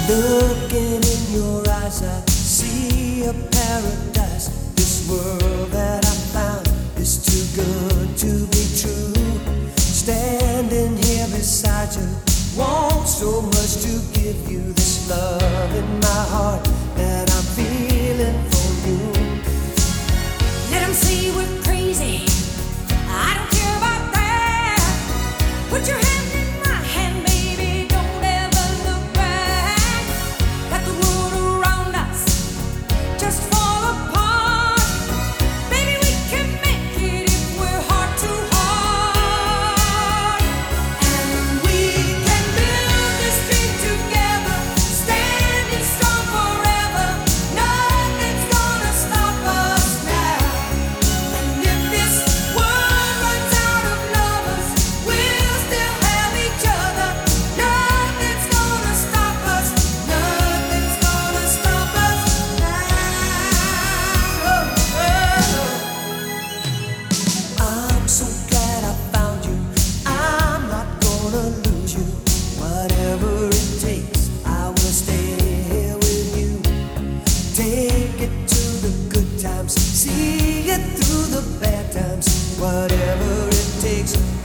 Looking in your eyes, I see a paradise. This world that I found is too good to be true. Standing here beside you, want so much to give you this love in my heart that I'm feeling for you. Let 'em say we're crazy, I don't care about that. Put your hand in my hand, baby, don't ever look back. Let the world around us just fall apart. Baby, we can make it if we're heart to heart. And we can build this dream together, standing strong forever. Nothing's gonna stop us now. And if this world runs out of lovers, we'll still have each other. Nothing's gonna stop us. Nothing's gonna stop us now. I'm so glad I found you. I'm not gonna lose you. Whatever it takes, I will stay here with you. Take it to the good times, see it through the bad times. Whatever it takes,